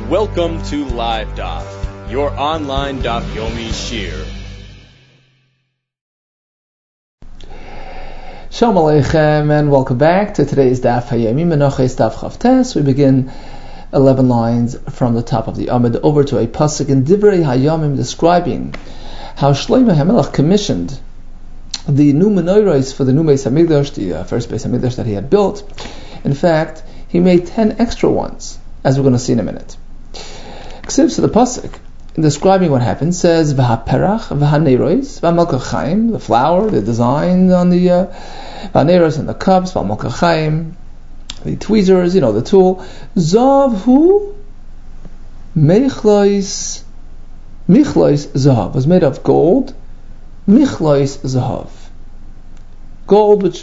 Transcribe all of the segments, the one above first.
Welcome to Live Daf, your online Daf Yomi Shir. Shalom Aleichem, and welcome back to today's Daf Hayomi Menachos Daf Chavtes. We begin 11 lines from the top of the Amud over to a pasuk in Divrei Hayamim describing how Shlomo HaMelech commissioned the new menorahs for the new Beis Hamikdash, the first Beis Hamikdash that he had built. In fact, he made 10 extra ones, as we're going to see in a minute. Ksiv to the pasuk, in describing what happened, says v'haperach v'haneiros v'malkachaim, the flower, the design on the v'haneiros and the cups, v'malkachaim, the tweezers, the tool. Zavhu michlois zahav was made of gold. Michlois zahav, gold which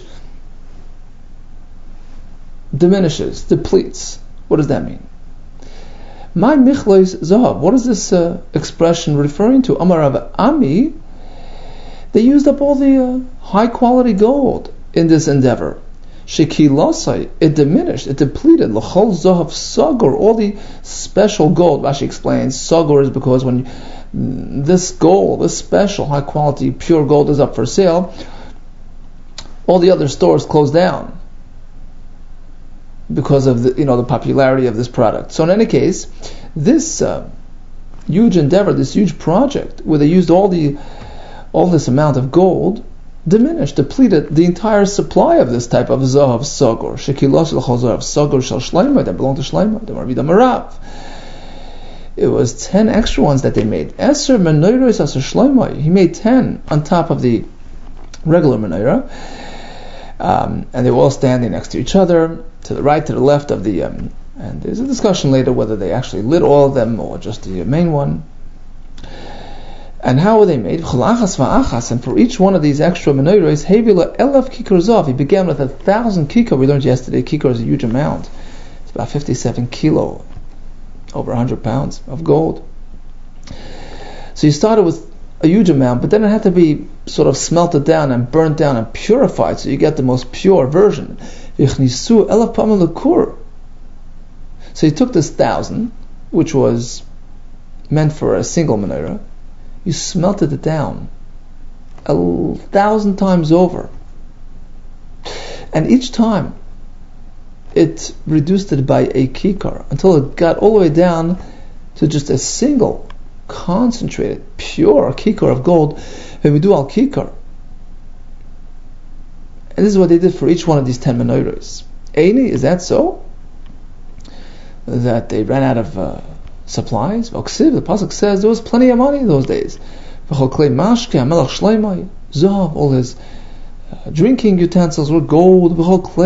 diminishes, depletes. What does that mean? My michlois zahav. What is this expression referring to? Amar Rav Ami. They used up all the high quality gold in this endeavor. Shekilosai, it diminished, it depleted. L'chol zahav sagor, all the special gold. Rashi explains sagor is because when this gold, this special high quality pure gold is up for sale, all the other stores close down because of the popularity of this product. So in any case, this huge endeavor, this huge project where they used all this amount of gold, diminished, depleted the entire supply of this type of zahav sagor. Shekilos l'chol zahav sagor shel shleima, that belonged to Shleima, the Marvida Marav. It was 10 extra ones that they made. Eser menorahs aser Shleima. He made 10 on top of the regular menorah, and they were all standing next to each other, to the right, to the left of the. And there's a discussion later whether they actually lit all of them or just the main one. And how were they made? And for each one of these extra menorahs, Hevila elef kikar zav. He began with 1,000 kikar. We learned yesterday, kikar is a huge amount. It's about 57 kilo, over 100 pounds of gold. So he started with a huge amount, but then it had to be sort of smelted down and burnt down and purified, so you get the most pure version. So he took this 1,000, which was meant for a single menorah. You smelted it down 1,000 times over, and each time it reduced it by a kikar until it got all the way down to just a single concentrated pure kikar of gold. When we do al kikar, and this is what they did for each one of these 10 menorahs. Eini, is that so? That they ran out of supplies? The pasuk says there was plenty of money in those days. All his drinking utensils were gold.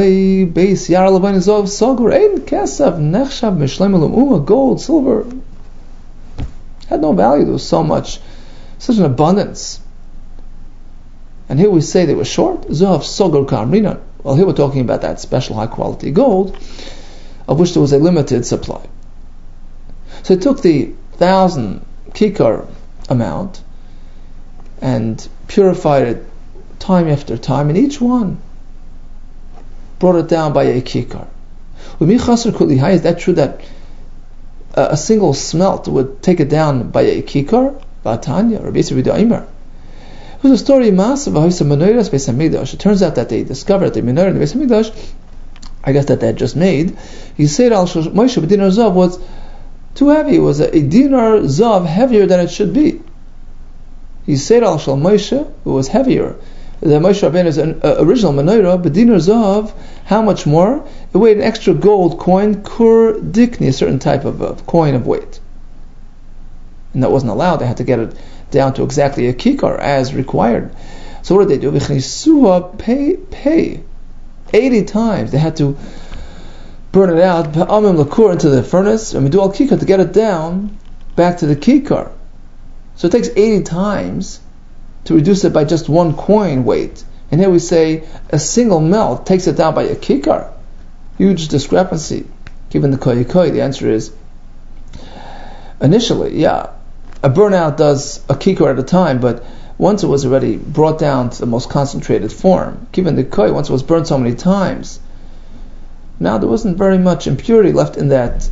Gold, silver had no value. There was so much, such an abundance. And here we say they were short. Zahav sagor ka'amrinan. Well, here we're talking about that special high quality gold, of which there was a limited supply. So it took the 1,000 kikar amount and purified it time after time, and each one brought it down by a kikar. Is that true that a single smelt would take it down by a kikar? Batanya, Rabbi Yisrael Da'imar. It was a story of Masav Menorahs Beis Hamikdash. It turns out that they discovered the menorah in the Beis Hamikdash, I guess that they had just made. He said Al Moshe B'dinar Zav was too heavy. It was a dinar zav heavier than it should be. He said Al Shal Moshe, it was heavier. The Moshe Rabbeinu's original menorah, but dinar zav, how much more? It weighed an extra gold coin, kur dikni, a certain type of coin of weight. And that wasn't allowed. They had to get it down to exactly a kikar as required. So what did they do? Pay 80 times. They had to burn it out, into the furnace, and we do al kikar to get it down back to the kikar. So it takes 80 times to reduce it by just one coin weight. And here we say a single melt takes it down by a kikar. Huge discrepancy. Given the koi, the answer is initially, a burnout does a kikar at a time, but once it was already brought down to the most concentrated form, given the koi, once it was burned so many times, now there wasn't very much impurity left in that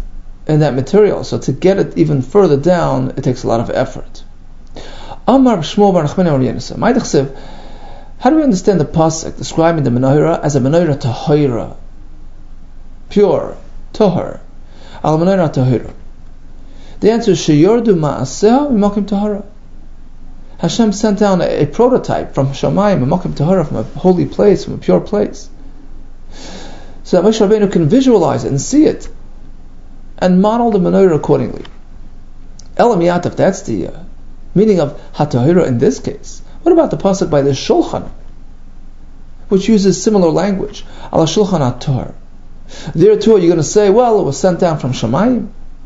in that material. So to get it even further down, it takes a lot of effort. Amar Shmuel bar Nachmani bar Yenusa. How do we understand the pasuk describing the menorah as a menorah tahira, pure, tahar, al menorah tahira? The answer is sheyordu ma'aseh mimakim tahara. Hashem sent down a prototype from Shamayim, mimakim tahara, from a holy place, from a pure place, so that Moshe Rabbeinu can visualize it and see it and model the menorah accordingly. Elam Yataf, that's the meaning of hatahira in this case. What about the pasuk by the Shulchan, which uses similar language? Ala Shulchan Atar. There too, you're going to say, well, it was sent down from Shamayim.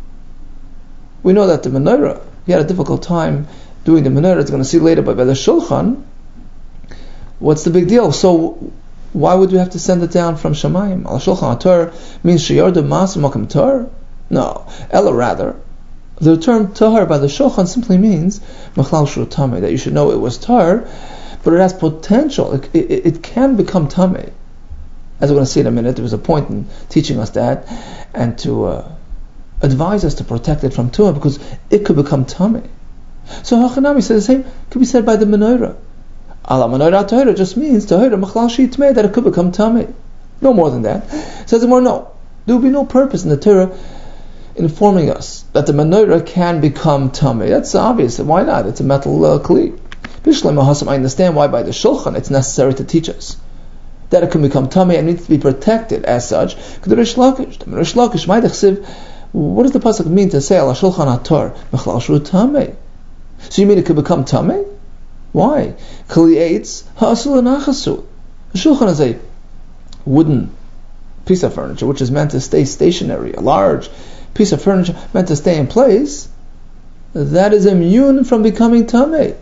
We know that the menorah, he had a difficult time doing the menorah. It's going to see later, but by the Shulchan, what's the big deal? So why would we have to send it down from Shamayim? Ala Shulchan Atar means sheyardu mas makom tar? No. Ella rather, the term tahar by the Shulchan simply means machlal shru tameh, that you should know it was tar, but it has potential. It can become tameh. As we're going to see in a minute, there was a point in teaching us that, and to advise us to protect it from tumah, because it could become tameh. So Hachanami said the same could be said by the menorah. Ala menorah tahira just means tahira machlal shi tameh, that it could become tameh. No more than that. Says the more, no, there will be no purpose in the Torah informing us that the menorah can become tameh. That's obvious. Why not? It's a metal kli. I understand why by the Shulchan it's necessary to teach us that it can become tameh and needs to be protected as such. The Rish Lakish, what does the pasuk mean to say ala Shulchan Atar mechlal shru tameh? So you mean it could become tameh? Why? Kli eitz ha'asul nachasu. The Shulchan is a wooden piece of furniture which is meant to stay stationary, a large piece of furniture meant to stay in place, that is immune from becoming tameh.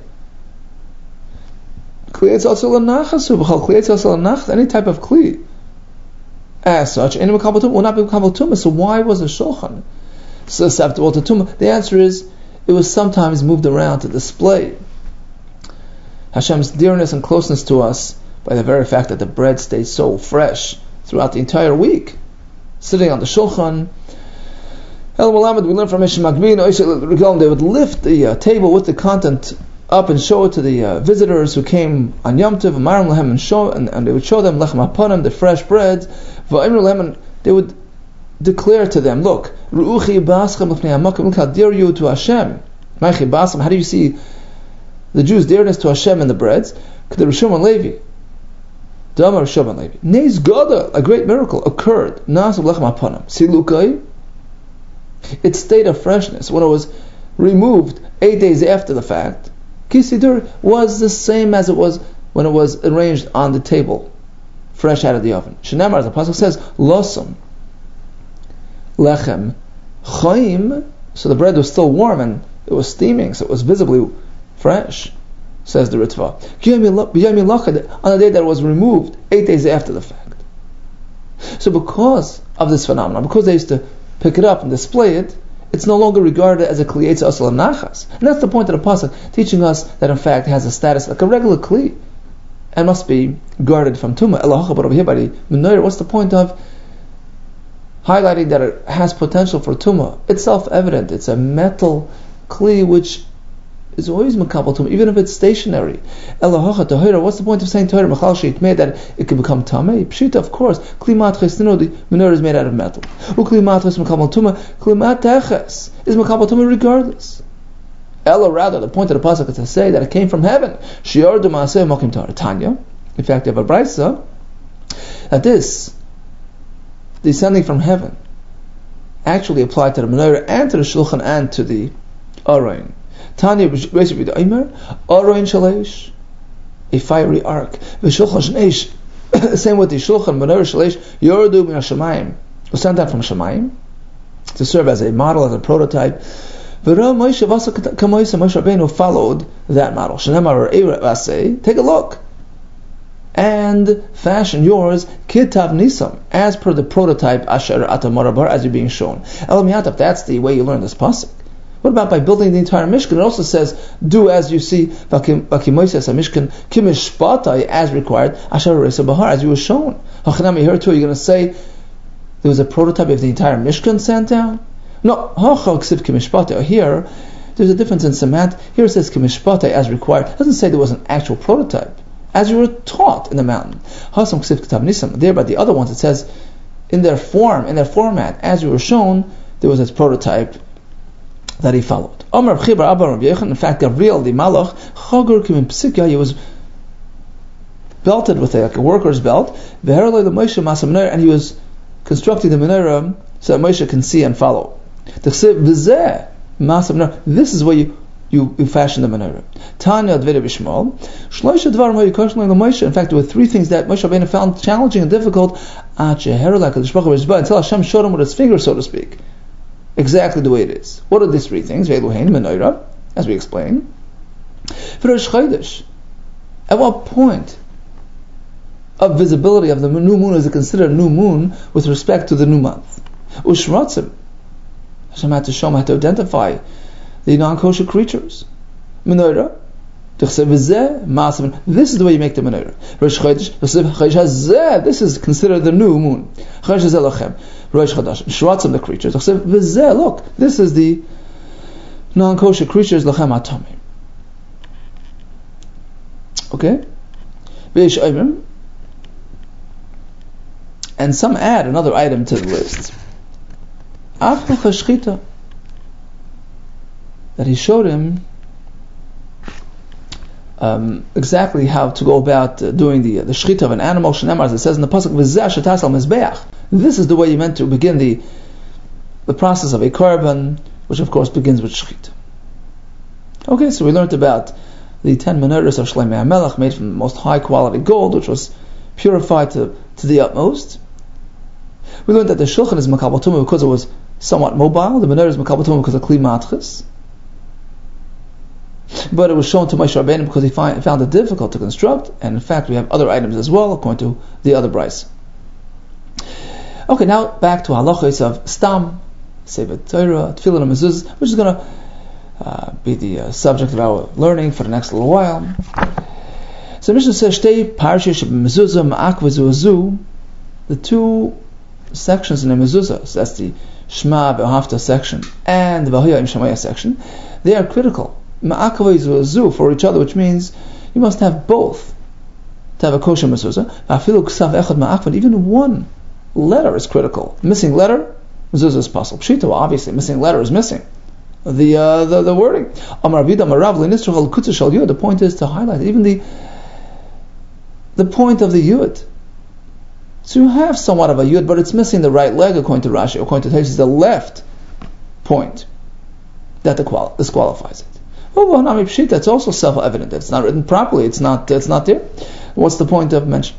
Any type of kli as such, will not be makabel tumah. So why was the Shulchan susceptible to tumah? The answer is, it was sometimes moved around to display Hashem's dearness and closeness to us by the very fact that the bread stayed so fresh throughout the entire week, sitting on the Shulchan. We learn from Mishnah Magbin, they would lift the table with the content up and show it to the visitors who came on Yom Tov, and they would show them lechem hapanim, the fresh bread. And they would declare to them, look, ru'uchi baschem l'fnei hamakom, look how dear you to Hashem. How do you see the Jews' dearness to Hashem in the breads? The Rishon Levi, Damar Rishon Levi, Neis Gada, a great miracle occurred. Nasav lechem hapanim, silukai, its state of freshness when it was removed 8 days after the fact, Kisidur, was the same as it was when it was arranged on the table, fresh out of the oven. Shenamar, the pasuk says, Losam lechem chaim, so the bread was still warm and it was steaming, so it was visibly fresh, says the Ritva. On the day that it was removed, 8 days after the fact. So because of this phenomenon, because they used to pick it up and display it, it's no longer regarded as a kli eitz asal nachas. And that's the point of the pasuk, teaching us that in fact it has a status like a regular kli and must be guarded from tumah. But over here by the menorah, what's the point of highlighting that it has potential for tumah? It's self-evident. It's a metal kli which is always makabel tumah, even if it's stationary. What's the point of saying tahira mechal sheitmeh, that it can become tameh? Pshita, of course. Kli matches, the menorah is made out of metal. Ukli matches makabel tumah. Kli mateches is makabel tumah regardless. Ella, rather, the point of the pasuk is to say that it came from heaven. Shiardu maaseh makim tar. Tanya. In fact, you have a brayso that this descending from heaven actually applied to the menorah and to the shulchan and to the aron. Tanya basically the Aimer, Aron Shalesh, a fiery ark. V'shulchan Shnesh, same with the Shulchan Menorah Shalesh, Yordu min Hashemayim, was sent out from Shemayim to serve as a model, as a prototype. V'ra Moshe Vasa Kamoisa, Moshe Rabbeinu followed that model. Shenemar Eira Vasei, take a look and fashion yours Kitav Nisam, as per the prototype Asher Atamarabar, as you're being shown. Elam Yatav, that's the way you learn this pasuk. What about by building the entire Mishkan? It also says, do as you see, Mishkan, Kimishpatai, as required, Asher Resa Bahar, as you were shown. Hachanami, here too, you're going to say there was a prototype of the entire Mishkan sent down? No, here, there's a difference in semantics. Here it says kimishpate as required. It doesn't say there was an actual prototype. As you were taught in the mountain. There, by the other ones, it says in their form, in their format, as you were shown, there was this prototype that he followed. In fact, Gabriel the Malach, he was belted with a worker's belt, and he was constructing the menorah so that Moshe can see and follow. This is where you fashion the menorah. Tanya Adveda Bishmal. In fact, there were three things that Moshe Rabbeinu found challenging and difficult until Hashem showed him with his finger, so to speak, exactly the way it is. What are these three things? Menorah, as we explained. At what point of visibility of the new moon is it considered a new moon with respect to the new month? Ushratzim. Hashem had to show him how to identify the non-kosher creatures. Menorah. This is the way you make the menorah. This is considered the new moon. Shratzim, the creatures. Look, this is the non-kosher creatures. Okay? And some add another item to the list. That he showed him exactly how to go about doing the shchita of an animal. As it says in the pasuk, this is the way you meant to begin the process of a korban, which of course begins with shchita. Okay, so we learned about the 10 menorahs of Shlomo HaMelech made from the most high quality gold, which was purified to the utmost. We learned that the shulchan is makabel tumah because it was somewhat mobile. The menorah is makabel tumah because of kli matchis. But it was shown to Moshe Rabbeinu because he found it difficult to construct, and in fact we have other items as well according to the other brayos. Okay, now back to halachos of stam, sefer Torah, tefillin and mezuzah, which is going to be the subject of our learning for the next little while. So the Mishnah says, "Shtei parshish mezuzah ma'ak v'zuazu," the two sections in the mezuzah, so that's the Shema B'Ohavta section and the V'Hoya Im Shemaya section, they are critical. Ma'ak v'zuazu for each other, which means you must have both to have a kosher mezuzah. Afilu ksav echad ma'ak, but even one letter is critical. Missing letter, mezuzah is possible. Pshita, well, obviously, missing letter is missing the wording. The point is to highlight even the point of the yud. So you have somewhat of a yud, but it's missing the right leg according to Rashi. According to Taisus, the left point that disqualifies it. It's also self-evident. If it's not written properly, it's not there. What's the point of mention?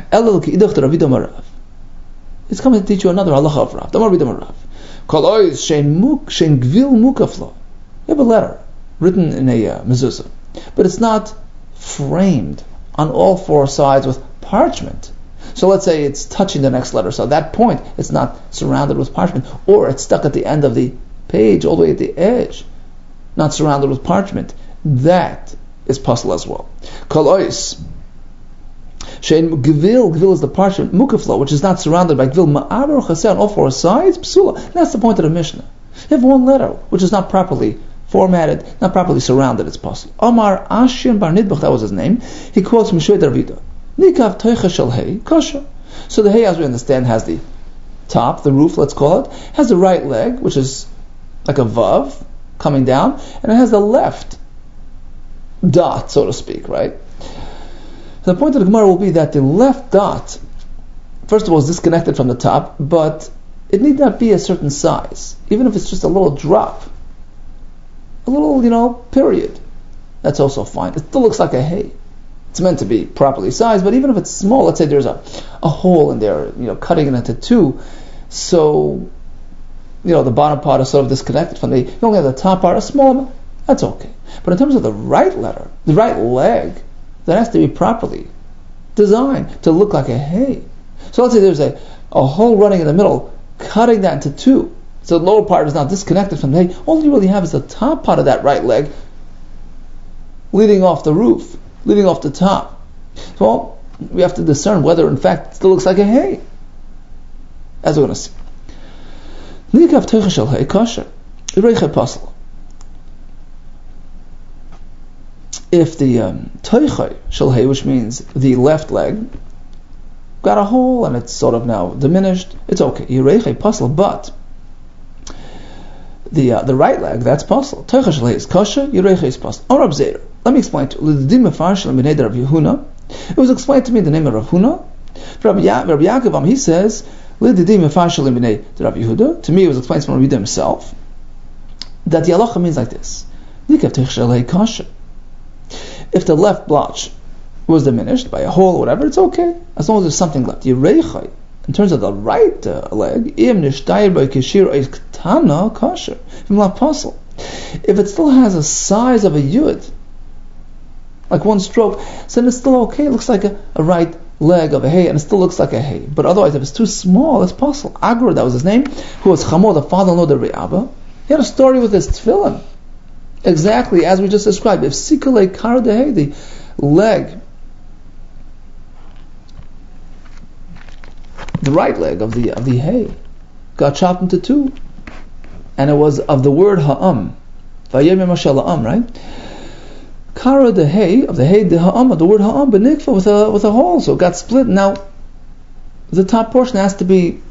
It's coming to teach you another halacha of Rav. You have a letter written in a mezuzah, but it's not framed on all four sides with parchment. So let's say it's touching the next letter, so at that point it's not surrounded with parchment, or it's stuck at the end of the page, all the way at the edge, not surrounded with parchment. That is puzzle as well. Gvil is the parchment, mukaflo, which is not surrounded by gvil, ma'aber chaseh on all four sides, psula. That's the point of the Mishnah. You have one letter, which is not properly formatted, not properly surrounded, it's possible. Amar Ashim Bar Nidbach, that was his name, he quotes Mishnah Davida. Nikav toicha shel hey, kosher. So the hey, as we understand, has the top, the roof, let's call it, has the right leg, which is like a vav, coming down, and it has the left dot, so to speak, right? The point of the Gemara will be that the left dot, first of all, is disconnected from the top, but it need not be a certain size. Even if it's just a little drop, a little, period, that's also fine. It still looks like a hay. It's meant to be properly sized, but even if it's small, let's say there's a hole in there, cutting it into two, so, the bottom part is sort of disconnected from you only have the top part, a small amount, that's okay. But in terms of the right letter, the right leg, that has to be properly designed to look like a hay. So let's say there's a hole running in the middle, cutting that into two. So the lower part is now disconnected from the hay. All you really have is the top part of that right leg leading off the roof, leading off the top. So we have to discern whether in fact it still looks like a hay, as we're going to see. Nikav teicha shel hay kosher. Yireicha pasel. If the teicha shel hay, which means the left leg, got a hole and it's sort of now diminished, it's okay. Yireicha pasel, but the right leg, that's pasel. Teicha shel hay is kosher. Yireicha is pasel. Or Rab Zeir. Let me explain to you. It was explained to me in the name of Rav Huna. Rabbi Yaakov, he says, to me it was explained from Rabbi Yehuda himself that the halacha means like this: if the left blotch was diminished by a hole or whatever, it's okay as long as there's something left. In terms of the right leg, if it still has a size of a yud, like one stroke, so then it's still okay. It looks like a right leg of a hay, and it still looks like a hay. But otherwise, if it's too small, it's possible. Agur, that was his name, who was Chamo, the father-in-law of Re'aba. He had a story with his tefillin, exactly as we just described. If Sikale Kar de hay, the leg, the right leg of the hay, got chopped into two, and it was of the word Ha'am, Vayem Mashal Ha'am, right? Kara the hay of the hay the ha'am, the word ha'am benikva with a hole, so it got split. Now the top portion has to be,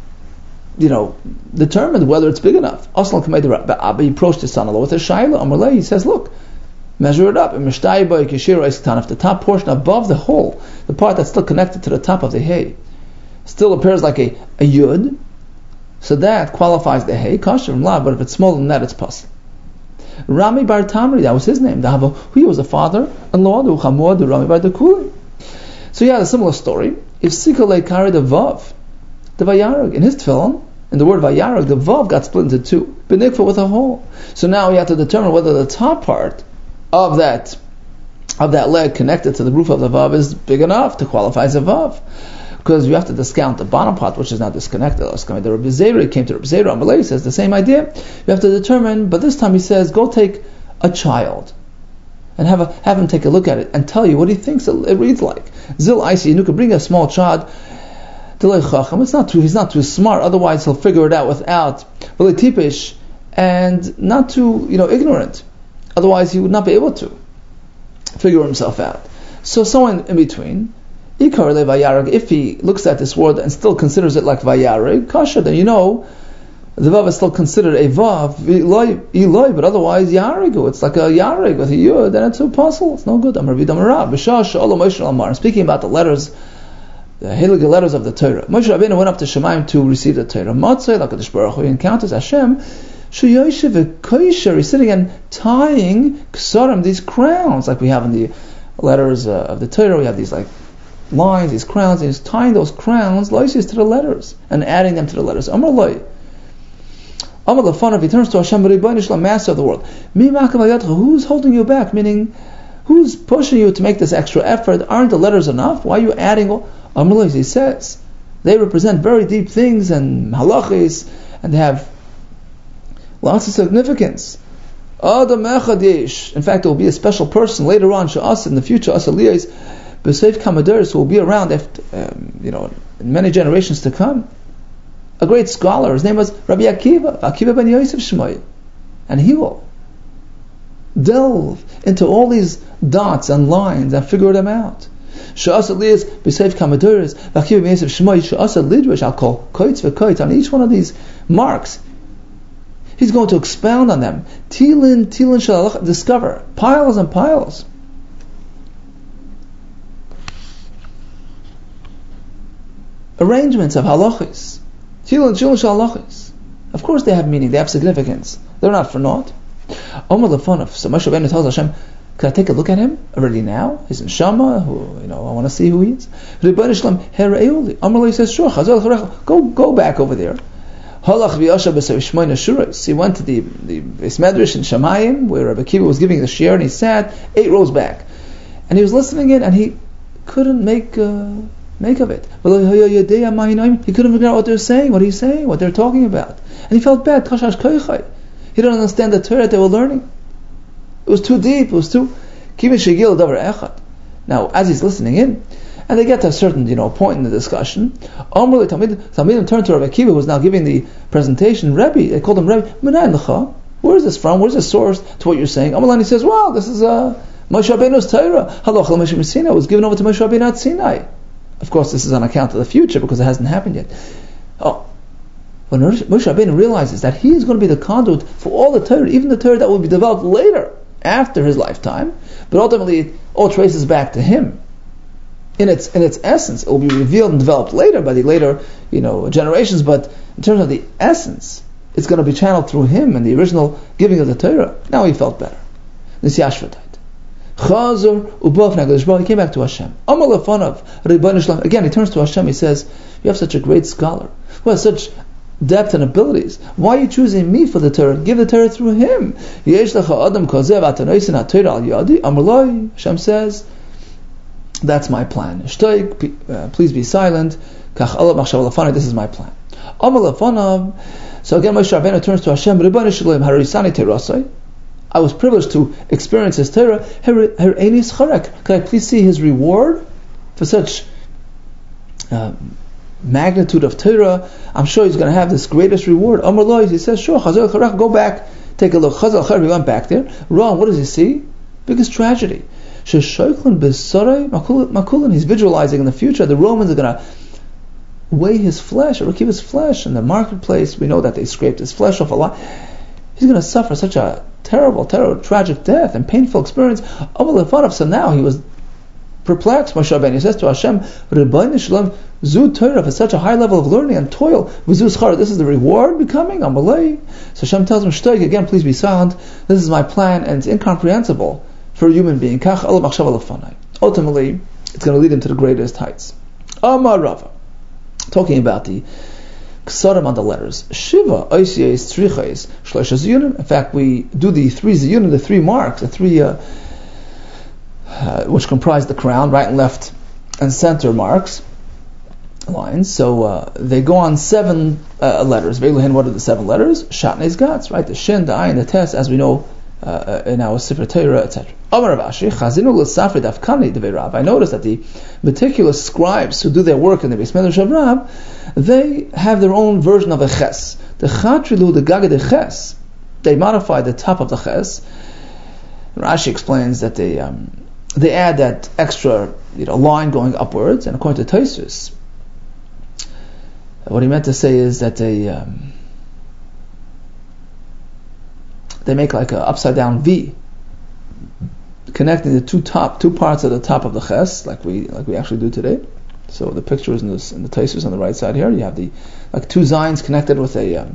determined whether it's big enough. Aslan Kamei Abba, he approached his son-in-law with a shaila Amalei. He says, look, measure it up. If the top portion above the hole, the part that's still connected to the top of the hay, still appears like a yud, so that qualifies the hay kosher from lav. But if it's smaller than that, it's pasul. Rami Bar Tamri, that was his name. He was a father-in-law to Chamor the Rami Bar Dekuli. So he had a similar story. If Sikale carried a vav, the vayarag in his tefillin, in the word vayarag, the vav got split into two, benikva with a hole. So now we have to determine whether the top part of that leg connected to the roof of the vav is big enough to qualify as a vav. Because you have to discount the bottom part, which is not disconnected. The Rabbi Zeira came to Rabbi Zeira Amalei, says the same idea. You have to determine, but this time he says, go take a child and have him take a look at it and tell you what he thinks it reads like. Zil Icy, you could bring a small child. He's not too smart, otherwise he'll figure it out without tipish and not too ignorant. Otherwise he would not be able to figure himself out. So someone in between. If he looks at this word and still considers it like vayareg, kasha, then the vav is still considered a vav, iloi, but otherwise yaregu. It's like a yareg with a yud, and it's a puzzle. It's no good. Speaking about the letters, the Heilige letters of the Torah. Moshe Rabbeinu went up to Shemaim to receive the Torah. Matzah, like HaKadosh Baruch Hu, he encounters Hashem. He's sitting and tying ksarim, these crowns, like we have in the letters of the Torah. We have these like lines, these crowns, and he's tying those crowns, loisis, to the letters, and adding them to the letters. Amar loy. Amar lefanav, he turns to Hashem, Rebbeinu Shalom, Master of the world. Who's holding you back? Meaning, who's pushing you to make this extra effort? Aren't the letters enough? Why are you adding? Amar loy, he says, they represent very deep things and halachis, and they have lots of significance. Adam echad yesh. In fact, there will be a special person later on, Sha'as, in the future, Asaliyas, B'seif Kamaderis, who will be around after, in many generations to come. A great scholar, his name was Rabbi Akiva ben Yosef Shmoy, and he will delve into all these dots and lines and figure them out. Sha'asa Liyas B'seif Kamaderis, Akiva ben Yosef Shmoy, Sha'asa Lidrish, I'll call koitz v'koitz, on each one of these marks. He's going to expound on them. Tilin Shalach, discover piles and piles. Arrangements of halachis. Tilin halachis. Of course they have meaning, they have significance. They're not for naught. Omar lefonov. So Moshe Rabbeinu tells Hashem, can I take a look at him already now? He's in Shama, I want to see who he is. Rebbeinu Shalom, Here'euli. Omar says, sure, go back over there. Halach v'yashav b'sevishmoyna shuros. He went to the Beis Medrash in Shamayim, where Rabbi Akiva was giving the shiur, and he sat 8 rows back. And he was listening in, and he couldn't make of it. He couldn't figure out what they're saying, what he's saying, what they're talking about. And he felt bad. He didn't understand the Torah they were learning. It was too deep, it was too... Now, as he's listening in, And they get to a certain, point in the discussion. Talmidim turned to Rabbi Akiva, who was now giving the presentation. Rebbe, they called him Rebbe. Minayin lecha? Where is this from? Where's the source to what you're saying? Amalani says, well, this is Moshe Rabbeinu's Torah. Halacha l'Moshe Sinai was given over to Moshe Rabbeinu at Sinai. Of course, this is on account of the future because it hasn't happened yet. When Moshe Rabbeinu realizes that he is going to be the conduit for all the Torah, even the Torah that will be developed later, after his lifetime, but ultimately it all traces back to him. In its essence, it will be revealed and developed later by the later, generations. But in terms of the essence, it's going to be channeled through him and the original giving of the Torah. Now he felt better. This Yashvatite. He came back to Hashem. Again, he turns to Hashem. He says, "You have such a great scholar who has such depth and abilities. Why are you choosing me for the Torah? Give the Torah through him." Hashem says, that's my plan. Please be silent. This is my plan. So again, Moshe Rabbeinu turns to Hashem. I was privileged to experience his Torah. Can I please see his reward for such magnitude of Torah? I'm sure he's going to have this greatest reward. He says, sure, go back, take a look. He went back there. Wrong, what does he see? Biggest tragedy. He's visualizing in the future the Romans are going to weigh his flesh, or keep his flesh in the marketplace. We know that they scraped his flesh off a lot. He's going to suffer such a terrible, tragic death and painful experience. So now he was perplexed. Moshe Rabbeinu says to Hashem, Rebbeinu Shalom, Zu Torah, for such a high level of learning and toil, this is the reward becoming? Amalei. So Hashem tells him, Shtoi, again, please be silent. This is my plan, and it's incomprehensible for a human being. Ultimately, it's going to lead him to the greatest heights. Amar Rava, talking about the Ksarim on the letters. Shiva, Oisies, Trichais, Shloisha Ziyunim. In fact, we do the 3 Ziyunim, the 3 marks, the 3 which comprise the crown, right and left and center marks, lines. So they go on 7 letters. Veiluhin, what are the 7 letters? Shatnez Gats, right? The Shin, the Ayin, the Tes, as we know in our Sefer Torah, etc. I noticed that the meticulous scribes who do their work in the Beis Medrash of Rab, they have their own version of a ches. The Chatrilu, the Gaga de Ches, they modify the top of the ches. Rashi explains that they add that extra line going upwards, and according to Tosfos, what he meant to say is that they make like an upside down V, connecting the two parts of the top of the ches, like we actually do today. So the picture is in the Tosfos on the right side here. You have the 2 zines connected with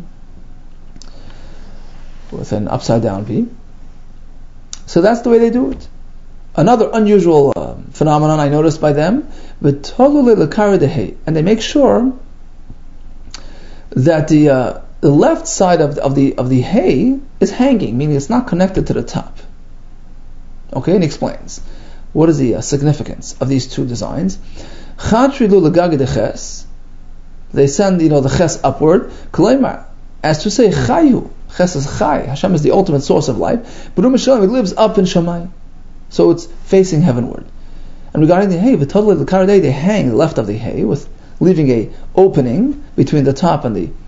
an upside down V. So that's the way they do it. Another unusual phenomenon I noticed by them, and they make sure that the left side of the hay is hanging, meaning it's not connected to the top. Okay, and he explains what is the significance of these 2 designs. They send the ches upward, as to say chayu. Ches is chay. Hashem is the ultimate source of life. But it lives up in Shammai, so it's facing heavenward. And regarding the hay, they hang left of the hay, with leaving a opening between the top and the.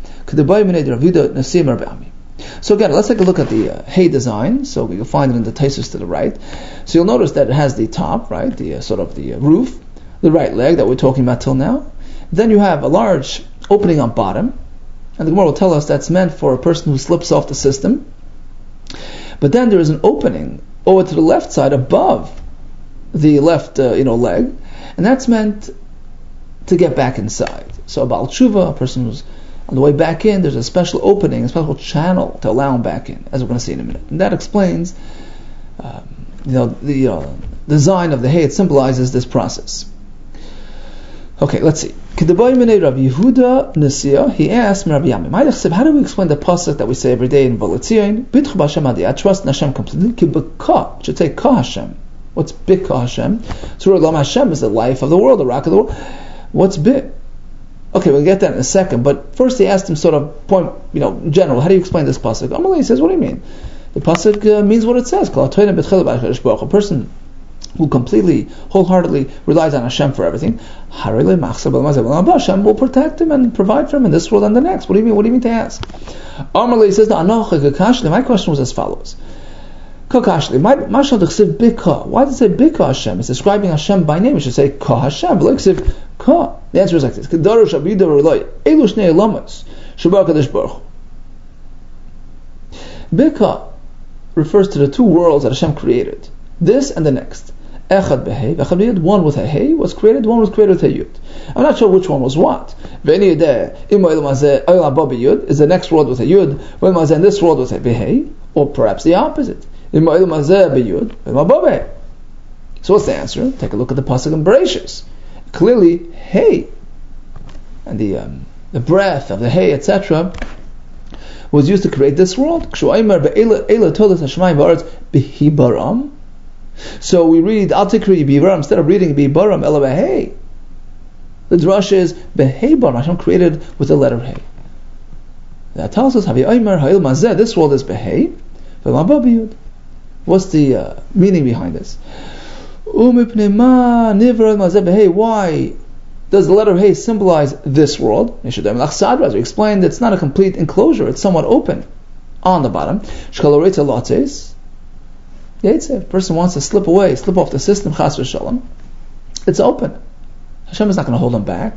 So again, let's take a look at the hay design. So we can find it in the Tosfos to the right. So you'll notice that it has the top, right, the sort of the roof, the right leg that we're talking about till now. Then you have a large opening on bottom, and the Gemara will tell us that's meant for a person who slips off the system. But then there is an opening over to the left side above the left leg, and that's meant to get back inside. So a Baal Tshuva, a person who's on the way back in, there's a special opening, a special channel to allow him back in, as we're going to see in a minute. And that explains, the design of the hay. It symbolizes this process. Okay, let's see. Rabbi Yehuda Nasiya, he asked Rabbi Yami, how do we explain the pasuk that we say every day in Volitzion? Bitchu b'Hashem adi, I trust in Hashem completely. Ki b'ka, should say ka Hashem. What's b'ka Hashem? So Lam Hashem is the life of the world, the rock of the world. What's bit? Okay, we'll get that in a second, but first they asked him sort of point, general, how do you explain this pasuk? Amalei says, what do you mean? The pasuk means what it says. A person who completely, wholeheartedly relies on Hashem for everything, Hashem will protect him and provide for him in this world and the next. What do you mean? What do you mean to ask? Amarli says, my question was as follows. Why does it say Bika Hashem? It's describing Hashem by name. It should say Ka Hashem. But Ka. The answer is like this. Bika refers to the two worlds that Hashem created. This and the next. Echad behei, echad b'yud. One with a hey was created, one was created with a yud. I'm not sure which one was what. Is the next world with a yud, and this world with a behei, or perhaps the opposite. So what's the answer? Take a look at the pasuk in Bereshis. Clearly, hey, and the breath of the hey, etc., was used to create this world. So we read Al Tikri Bibaram instead of reading Bibaram Ela Behei. The drush is Behei Baram. Hashem created with the letter Hey. That tells us this world is Behei. What's the meaning behind this? Why does the letter Hey symbolize this world? As we explained, it's not a complete enclosure, it's somewhat open on the bottom. If a person wants to slip off the system, chas v'shalom, it's open. Hashem is not going to hold him back.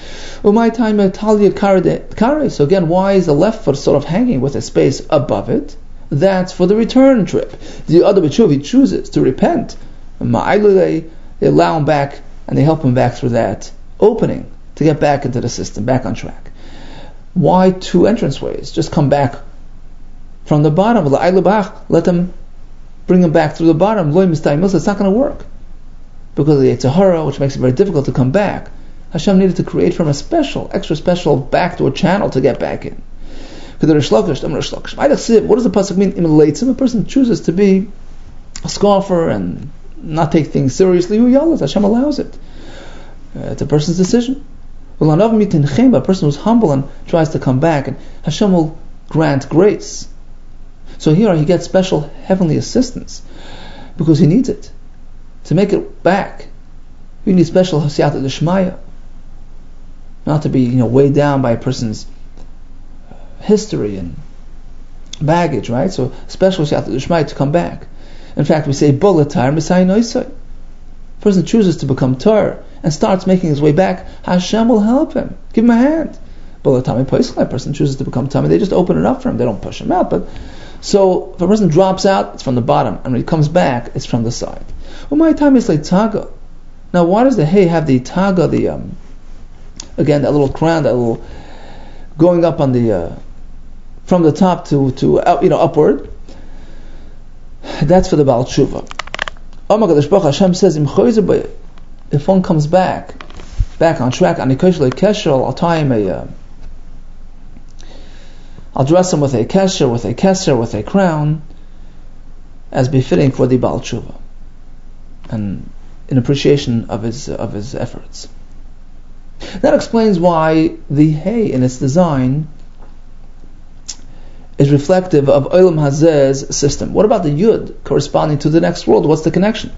So again, why is the left foot sort of hanging with a space above it? That's for the return trip. The other b'tshuv, he chooses to repent. They allow him back and they help him back through that opening to get back into the system, back on track. Why two entranceways? Just come back from the bottom. Let them bring him back through the bottom. It's not going to work because of the Yetzer Hara, which makes it very difficult to come back. Hashem needed to create from a extra special backdoor channel to get back in. What does the pasuk mean? If a person chooses to be a scoffer and not take things seriously, Hashem allows it. It's a person's decision. A person who's humble and tries to come back, and Hashem will grant grace. So here he gets special heavenly assistance because he needs it to make it back. You need special hasiyata d'shmaya, not to be weighed down by a person's history and baggage, right? So special hasiyata d'shmaya to come back. In fact, we say bolatar misai noisai. Person chooses to become tar and starts making his way back. Hashem will help him. Give him a hand. Bolatami poisla. A person chooses to become tummy. They just open it up for him. They don't push him out, but. So if a person drops out, it's from the bottom, and when he comes back, it's from the side. My time is like taga. Now, why does the hay have the taga? Again, that little crown, that little going up on the from the top to upward. That's for the Baal Tshuva. Hashem says, if one comes back on track, I'll tie him I'll dress him with a kesher, with a crown, as befitting for the Baal Tshuva, and in appreciation of his efforts. That explains why the hay in its design is reflective of Olam Hazeh's system. What about the Yud corresponding to the next world? What's the connection?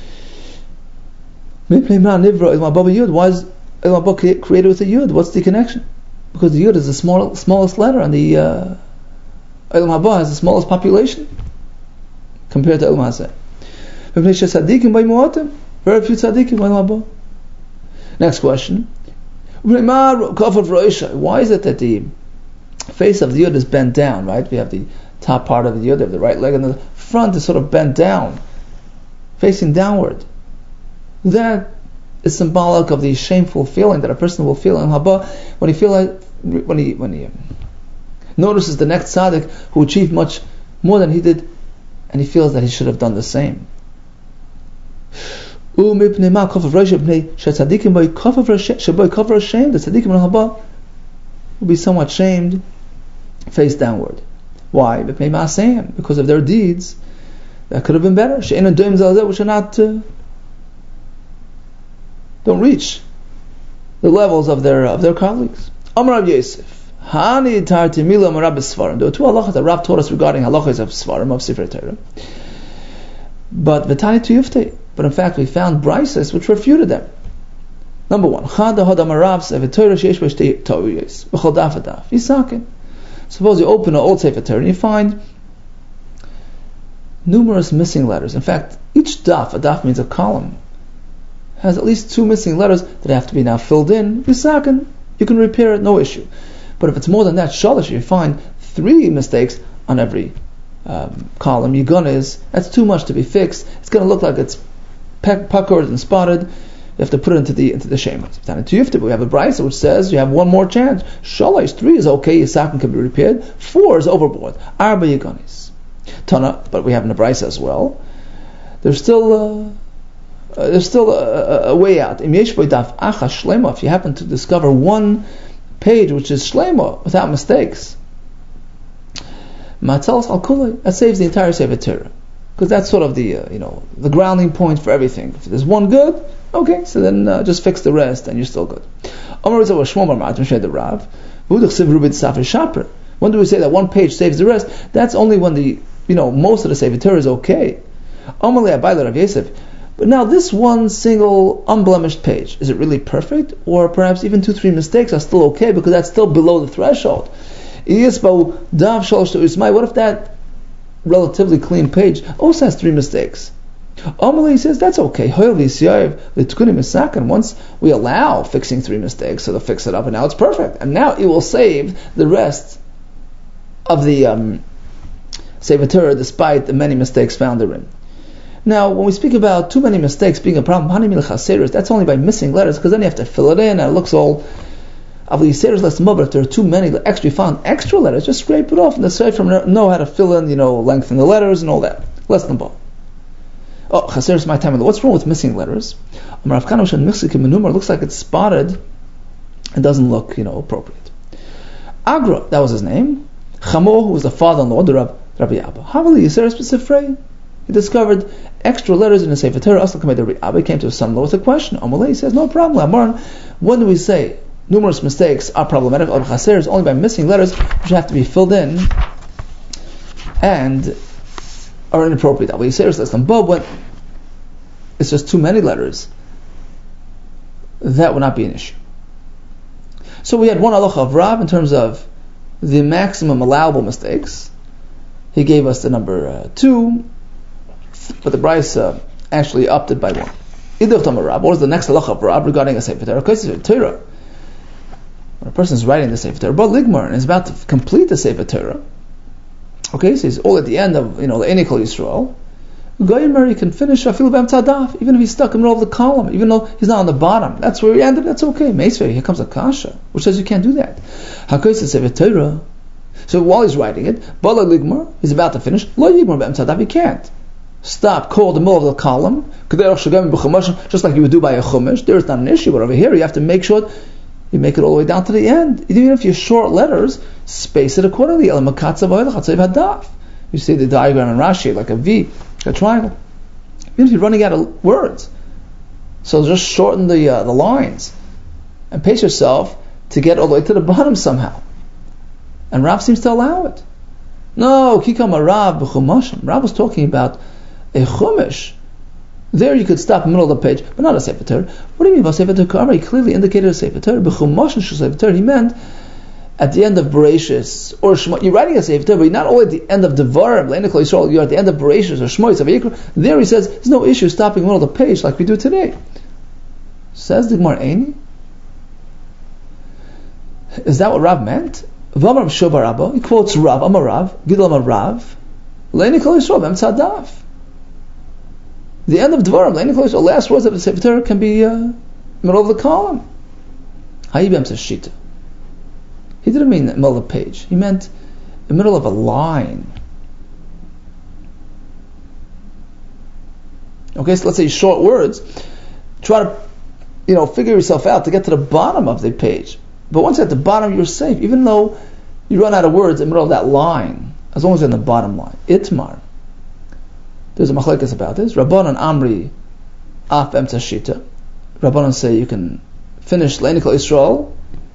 Why is Olam Haba created with a Yud? What's the connection? Because the Yud is the smallest letter, and the Olam Haba has the smallest population compared to Olam Hazeh. Very few tzaddikim by Olam Haba. Next question. Why is it that the face of the Yud is bent down, right? We have the top part of the Yud, we have the right leg, and the front is sort of bent down, facing downward. That is symbolic of the shameful feeling that a person will feel in Haba when he notices the next tzaddik who achieved much more than he did, and he feels that he should have done the same. The tzaddikim in Haba will be somewhat shamed, face downward. Why? Because of their deeds that could have been better. Which are not don't reach the levels of their colleagues. Amar Rav Yosef, Hani Tarti Mila Marab Svarim. There were two halachas that Rav taught us regarding halachas of Svarim, of Sifrei Torah. But V'tani Tu Yuftei, But in fact, we found brises which refuted them. Number one, suppose you open an old Sefer Torah and you find numerous missing letters. In fact, each daf, a daf means a column, has at least 2 missing letters that have to be now filled in. Yisaken, you can repair it, no issue. But if it's more than that, shalish, you find 3 mistakes on every column. Yigonis, that's too much to be fixed. It's going to look like it's puckered and spotted. You have to put it into the shemas. We have a brisa which says you have one more chance. Shalish, 3 is okay. Yisaken can be repaired. 4 is overboard. Arba yigonis. Tana, but we have in the brisa as well. There's still a way out. If you happen to discover one page which is shlema without mistakes, that saves the entire Sefer Torah, because that's sort of the grounding point for everything. If there's one good, okay, so then just fix the rest and you're still good. When do we say that one page saves the rest? That's only when most of the Sefer Torah is okay. But now this one single unblemished page, is it really perfect? Or perhaps even 2-3 mistakes are still okay because that's still below the threshold. What if that relatively clean page also has 3 mistakes? He says that's okay. Once we allow fixing 3 mistakes, so they'll fix it up and now it's perfect. And now it will save the rest of the Sefer Torah despite the many mistakes found therein. Now, when we speak about too many mistakes being a problem, that's only by missing letters, because then you have to fill it in, and it looks all. But if there are too many extra, you found extra letters, just scrape it off, and the Sefer know how to fill in, lengthen the letters and all that. Less than both. Oh, chaseris my time. What's wrong with missing letters? It looks like it's spotted. It doesn't look, appropriate. Agra, that was his name. Chamo, who was the father-in-law of Rabbi Abba. Havali Yisrael specific. He discovered extra letters in the Sefer Torah. Abba came to his son-in-law with a question. Amalei says, no problem. When do we say numerous mistakes are problematic? Or chaser is only by missing letters which have to be filled in and are inappropriate. Abba Yisrael less than Bob, when it's just too many letters, that would not be an issue. So we had one halacha of Rav in terms of the maximum allowable mistakes. He gave us the number 2. But the Brisa actually upped it by 1. What is the next halacha of Rab regarding a Sefer Torah? When a person is writing the Sefer Torah, but Ligmar, and is about to complete the Sefer Torah, okay, so he's all at the end of the Einikol Yisrael, Goymer, he can finish Afil B'em Tzadaf, even if he's stuck in the middle of the column, even though he's not on the bottom. That's where he ended, that's okay. Meisvei, here comes a kasha, which says you can't do that. HaKoyes Sefer Torah, so while he's writing it, Bala Ligmar, he's about to finish, Lo Yigmar B'em Tzadaf, he can't stop, call the middle of the column, just like you would do by a chumash. There is not an issue, but over here you have to make sure you make it all the way down to the end. Even if you're short letters, space it accordingly. You see the diagram in Rashi, like a V, a triangle. Even if you're running out of words, so just shorten the lines and pace yourself to get all the way to the bottom somehow. And Rav seems to allow it. No, Kikam Rav b'chumashim. Rav was talking about a chumash. There you could stop in the middle of the page, but not a Sefer Torah. What do you mean by Sefer Torah? He clearly indicated a Sefer Torah. B'chumash Sefer Torah, he meant at the end of Bereshis or Shema. You're writing a Sefer Torah, but you're not only at the end of Devarim, L'Einikol Yisrael, you're at the end of Bereshis or Shema. There he says, there's no issue stopping in the middle of the page like we do today. Says the Gemara Eini. Is that what Rav meant? V'amar Shobar Rabba, he quotes Rav, Amar Rav, Gidol Amar Rav, L'Einikol Yisrael, B'em Tzadaf. The end of Dvarim, the last words of the Sefer Torah can be middle of the column. Hayibem says Shita. He didn't mean the middle of the page. He meant the middle of a line. Okay, so let's say short words. Try to, figure yourself out to get to the bottom of the page. But once you're at the bottom, you're safe. Even though you run out of words in the middle of that line, as long as you're in the bottom line. Itmar. There's a machlekes about this. Rabbanan Amri Af Emtza Shita. Rabbanan say you can finish L'Einikol Yisrael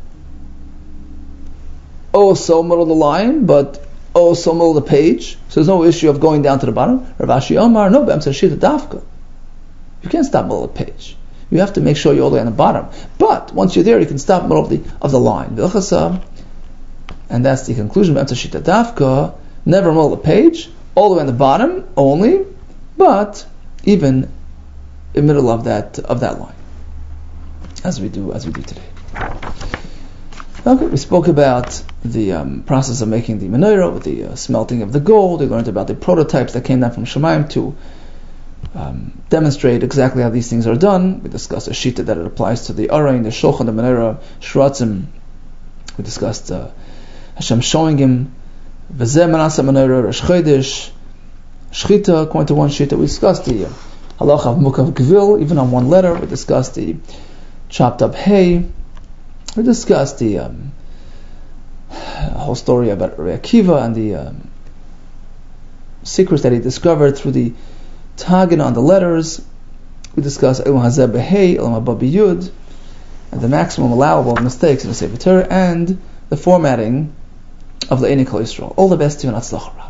also middle of the line, but also middle of the page. So there's no issue of going down to the bottom. Rav Ashi Omar, no, B'Emtza Shita Dafka. You can't stop middle of the page. You have to make sure you're all the way on the bottom. But once you're there, you can stop middle of the line. And that's the conclusion of Shita Dafka. Never middle of the page, all the way on the bottom only, but even in the middle of that line, as we do today. Okay, we spoke about the process of making the menorah with the smelting of the gold. We learned about the prototypes that came down from Shemayim to demonstrate exactly how these things are done. We discussed a shita that it applies to the Arain, the Shulchan, the menorah, Shratzim. We discussed Hashem showing him V'zeh Manasa menorah, Rosh Chodesh, Shchita, according to one shita. We discussed the halacha of Mukav Gvil, even on one letter. We discussed the chopped up hay. We discussed the whole story about Reb Akiva and the secrets that he discovered through the tagin on the letters. We discussed Ilm Hazeh Behei, Ilm Haba B'Yud, and the maximum allowable mistakes in the Sefer Torah, and the formatting of the Eini Kol Yisrael. All the best to you, and Atzlach.